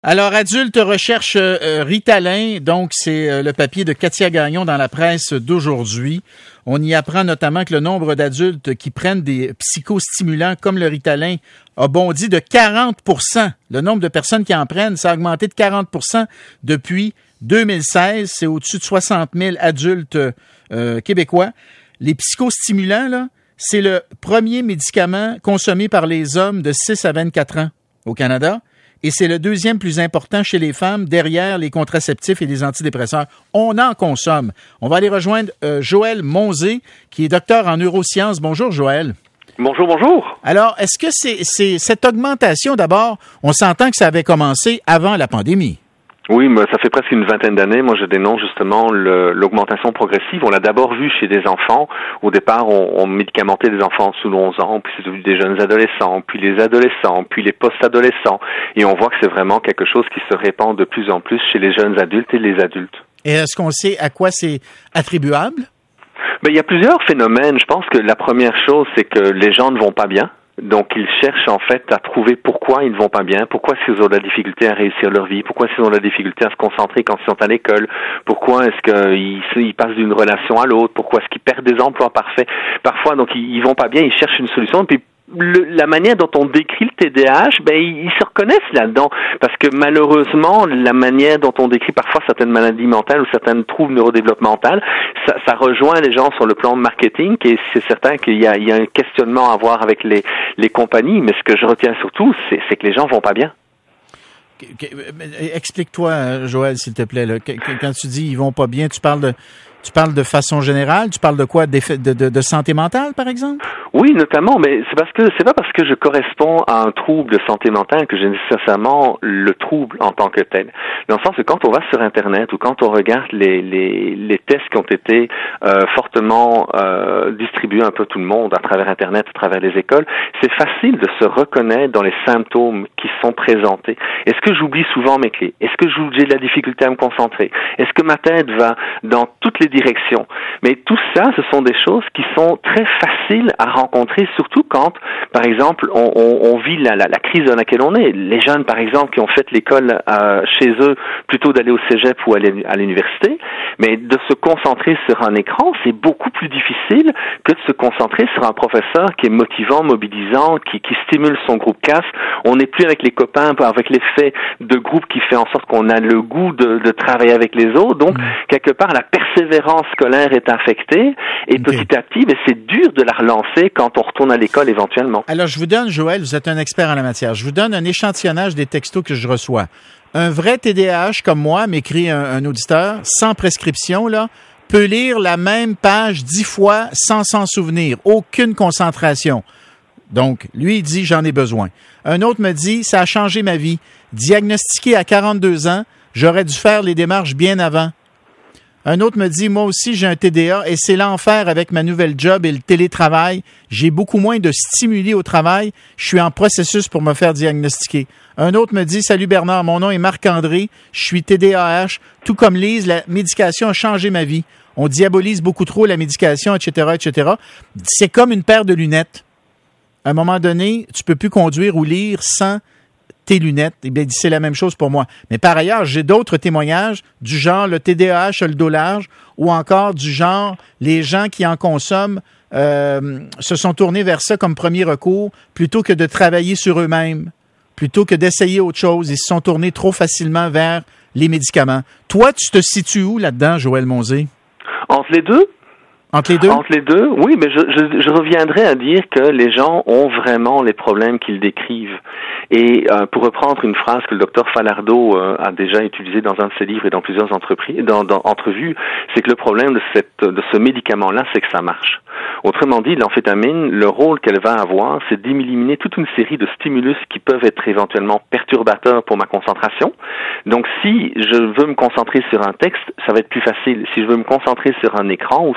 Alors, adultes recherchent Ritalin, donc c'est le papier de Katia Gagnon dans la presse d'aujourd'hui. On y apprend notamment que le nombre d'adultes qui prennent des psychostimulants comme le Ritalin a bondi de 40%. Le nombre de personnes qui en prennent, ça a augmenté de 40% depuis 2016. C'est au-dessus de 60 000 adultes québécois. Les psychostimulants, là, c'est le premier médicament consommé par les hommes de 6 à 24 ans au Canada. Et c'est le deuxième plus important chez les femmes, derrière les contraceptifs et les antidépresseurs. On en consomme. On va aller rejoindre Joël Monzé, qui est docteur en neurosciences. Bonjour, Joël. Bonjour, bonjour. Alors, est-ce que c'est cette augmentation, d'abord, on s'entend que ça avait commencé avant la pandémie? Oui, mais ça fait presque une vingtaine d'années. Moi, je dénonce justement l'augmentation progressive. On l'a d'abord vu chez des enfants. Au départ, on médicamentait des enfants sous 11 ans, puis c'est devenu des jeunes adolescents, puis les adolescents, puis les post-adolescents. Et on voit que c'est vraiment quelque chose qui se répand de plus en plus chez les jeunes adultes et les adultes. Et est-ce qu'on sait à quoi c'est attribuable? Il y a plusieurs phénomènes. Je pense que la première chose, c'est que les gens ne vont pas bien. Donc, ils cherchent en fait à trouver pourquoi ils ne vont pas bien, pourquoi est-ce qu'ils ont de la difficulté à réussir leur vie, pourquoi est-ce qu'ils ont de la difficulté à se concentrer quand ils sont à l'école, pourquoi est-ce qu'ils passent d'une relation à l'autre, pourquoi est-ce qu'ils perdent des emplois parfaits. Parfois, donc, ils vont pas bien, ils cherchent une solution, puis la manière dont on décrit le TDAH, ils se reconnaissent là-dedans, parce que malheureusement, la manière dont on décrit parfois certaines maladies mentales ou certains troubles neurodéveloppementaux, ça rejoint les gens sur le plan marketing, et c'est certain qu'il y a un questionnement à avoir avec les compagnies, mais ce que je retiens surtout, c'est que les gens vont pas bien. Explique-toi, Joël, s'il te plaît, là. Quand tu dis ils vont pas bien, tu parles de façon générale? Tu parles de quoi? De santé mentale, par exemple? Oui, notamment, mais c'est pas parce que je corresponds à un trouble de santé mentale que j'ai nécessairement le trouble en tant que tel. Dans le sens que quand on va sur Internet ou quand on regarde les tests qui ont été fortement distribués un peu tout le monde à travers Internet, à travers les écoles, c'est facile de se reconnaître dans les symptômes qui sont présentés. Est-ce que j'oublie souvent mes clés? Est-ce que j'ai de la difficulté à me concentrer? Est-ce que ma tête va dans toutes les directions? Mais tout ça, ce sont des choses qui sont très faciles à rencontrer, surtout quand, par exemple, on vit la crise dans laquelle on est. Les jeunes, par exemple, qui ont fait l'école chez eux, plutôt d'aller au cégep ou aller à l'université, mais de se concentrer sur un écran, c'est beaucoup plus difficile que de se concentrer sur un professeur qui est motivant, mobilisant, qui stimule son groupe CAS. On n'est plus avec les copains, avec l'effet de groupe qui fait en sorte qu'on a le goût de travailler avec les autres. Donc, quelque part, la persévérance scolaire est affectée, et petit à petit, c'est dur de la relancer quand on retourne à l'école éventuellement. Alors, je vous donne, Joël, vous êtes un expert en la matière, je vous donne un échantillonnage des textos que je reçois. Un vrai TDAH comme moi, m'écrit un auditeur, sans prescription, là, peut lire la même page 10 fois sans s'en souvenir, aucune concentration. Donc, lui, il dit, j'en ai besoin. Un autre me dit, ça a changé ma vie. Diagnostiqué à 42 ans, j'aurais dû faire les démarches bien avant. Un autre me dit, moi aussi, j'ai un TDA et c'est l'enfer avec ma nouvelle job et le télétravail. J'ai beaucoup moins de stimuli au travail. Je suis en processus pour me faire diagnostiquer. Un autre me dit, salut Bernard, mon nom est Marc-André. Je suis TDAH. Tout comme Lise, la médication a changé ma vie. On diabolise beaucoup trop la médication, etc., etc. C'est comme une paire de lunettes. À un moment donné, tu peux plus conduire ou lire sans tes lunettes. Eh bien, c'est la même chose pour moi. Mais par ailleurs, j'ai d'autres témoignages du genre le TDAH a le dos large ou encore du genre les gens qui en consomment se sont tournés vers ça comme premier recours plutôt que de travailler sur eux-mêmes, plutôt que d'essayer autre chose. Ils se sont tournés trop facilement vers les médicaments. Toi, tu te situes où là-dedans, Joël Monzé? Entre les deux? Entre les deux? Entre les deux, oui, mais je reviendrai à dire que les gens ont vraiment les problèmes qu'ils décrivent. Et pour reprendre une phrase que le docteur Falardeau a déjà utilisée dans un de ses livres et dans plusieurs entrevues, c'est que le problème de ce médicament-là, c'est que ça marche. Autrement dit, l'amphétamine, le rôle qu'elle va avoir, c'est d'éliminer toute une série de stimulus qui peuvent être éventuellement perturbateurs pour ma concentration. Donc, si je veux me concentrer sur un texte, ça va être plus facile. Si je veux me concentrer sur un écran ou sur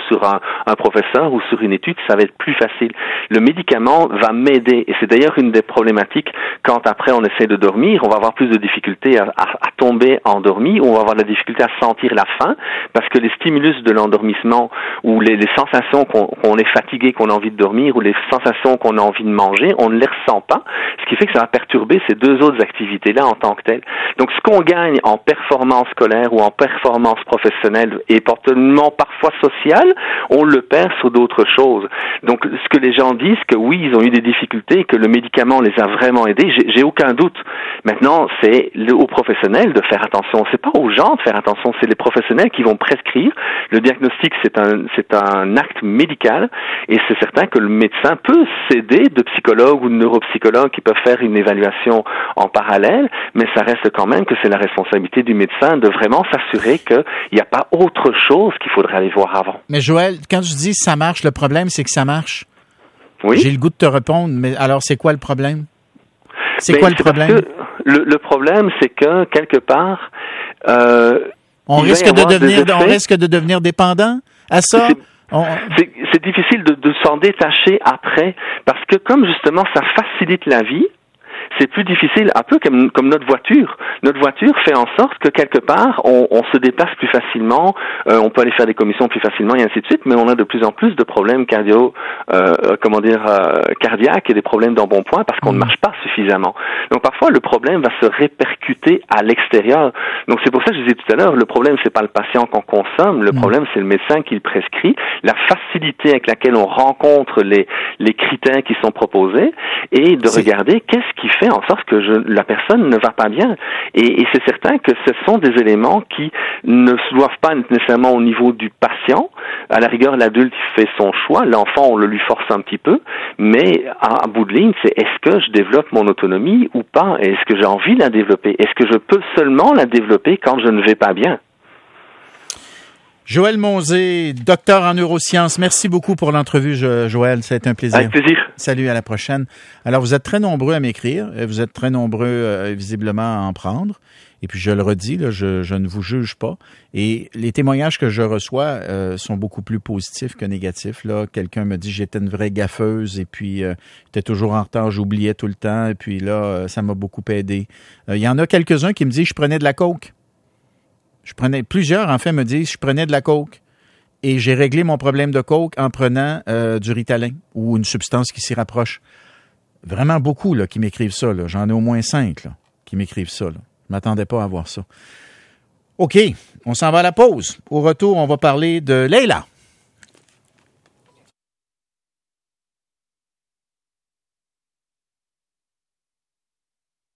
un professeur ou sur une étude, ça va être plus facile. Le médicament va m'aider, et c'est d'ailleurs une des problématiques quand après on essaie de dormir, on va avoir plus de difficultés à tomber endormi, ou on va avoir de la difficulté à sentir la faim, parce que les stimulus de l'endormissement, ou les sensations qu'on est fatigué, qu'on a envie de dormir, ou les sensations qu'on a envie de manger, on ne les ressent pas, ce qui fait que ça va perturber ces deux autres activités-là en tant que telles. Donc ce qu'on gagne en performance scolaire ou en performance professionnelle et potentiellement parfois sociale, on le perd sur d'autres choses. Donc ce que les gens disent, que oui, ils ont eu des difficultés, que le médicament les a vraiment aidés, j'ai aucun doute. Maintenant, c'est aux professionnels de faire attention. C'est pas aux gens de faire attention, c'est les professionnels qui vont prescrire. Le diagnostic, c'est un acte médical, et c'est certain que le médecin peut s'aider de psychologues ou de neuropsychologues qui peuvent faire une évaluation en parallèle, mais ça reste quand même que c'est la responsabilité du médecin de vraiment s'assurer qu'il n'y a pas autre chose qu'il faudrait aller voir avant. Mais Joël, quand je dis ça marche, le problème, c'est que ça marche. Oui. J'ai le goût de te répondre, mais alors c'est quoi le problème? C'est quoi le problème? Le problème, c'est que, quelque part, on risque de devenir dépendant à ça? C'est difficile de s'en détacher après, parce que comme justement ça facilite la vie, c'est plus difficile, un peu comme notre voiture. Notre voiture fait en sorte que quelque part, on se déplace plus facilement, on peut aller faire des commissions plus facilement et ainsi de suite, mais on a de plus en plus de problèmes cardiaques et des problèmes d'embonpoint parce qu'on ne marche pas suffisamment. Donc parfois, le problème va se répercuter à l'extérieur. Donc c'est pour ça que je disais tout à l'heure, le problème, c'est pas le patient qu'on consomme, le problème, c'est le médecin qui le prescrit, la facilité avec laquelle on rencontre les critères qui sont proposés, et de regarder qu'est-ce qui fait en sorte que la personne ne va pas bien. Et c'est certain que ce sont des éléments qui ne se doivent pas nécessairement au niveau du patient. À la rigueur, l'adulte fait son choix, l'enfant, on le lui force un petit peu, mais à bout de ligne, c'est est-ce que je développe mon autonomie ou pas? Est-ce que j'ai envie de la développer? Est-ce que je peux seulement la développer quand je ne vais pas bien? Joël Monzé, docteur en neurosciences, merci beaucoup pour l'entrevue, Joël. Ça a été un plaisir. Avec plaisir. Salut, à la prochaine. Alors, vous êtes très nombreux à m'écrire. Vous êtes très nombreux, visiblement, à en prendre. Et puis, je le redis, là, je ne vous juge pas. Et les témoignages que je reçois sont beaucoup plus positifs que négatifs. Là, quelqu'un me dit j'étais une vraie gaffeuse et puis j'étais toujours en retard, j'oubliais tout le temps. Et puis là, ça m'a beaucoup aidé. Il y en a quelques-uns qui me disent je prenais de la coke. Plusieurs, en fait, me disent je prenais de la coke et j'ai réglé mon problème de coke en prenant du Ritalin ou une substance qui s'y rapproche. Vraiment beaucoup là, qui m'écrivent ça. Là. J'en ai au moins 5 là, qui m'écrivent ça. Là. Je ne m'attendais pas à voir ça. OK, on s'en va à la pause. Au retour, on va parler de Leila.